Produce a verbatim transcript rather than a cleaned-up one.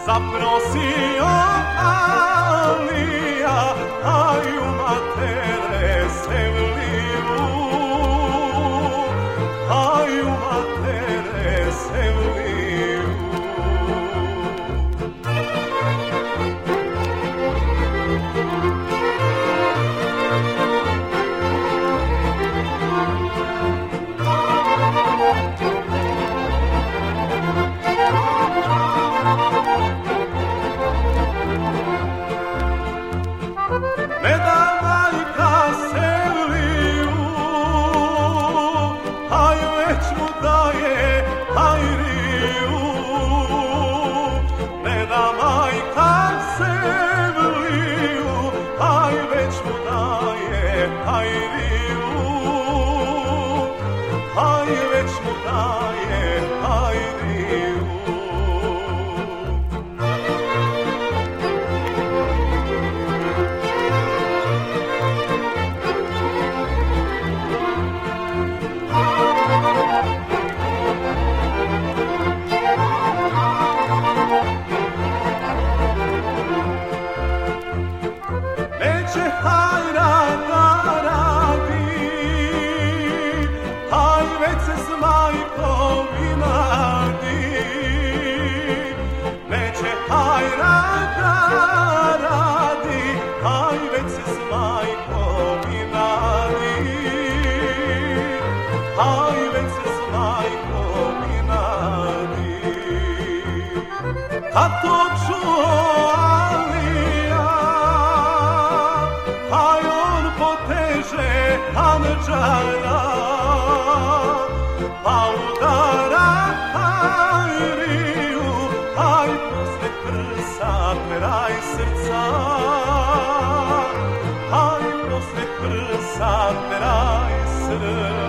zaprosio Alija, a ju matere Sevliju, a ju matere Sevliju. Ne da majka Sevliju, aj već mu daje hajriju. Ne da majka Sevliju, aj već mu daje hajriju. Aj već mu daje hajriju. Neće hajra da radi, aj već se s majkom inadi. Neće hajra da radi, aj već se s majkom inadi. Aj već se s majkom inadi. Kad to čuo Alija, aj on poteže handžara, pa udara hajriju, aj posle prsa kraj srca, aj posle prsa kraj srca.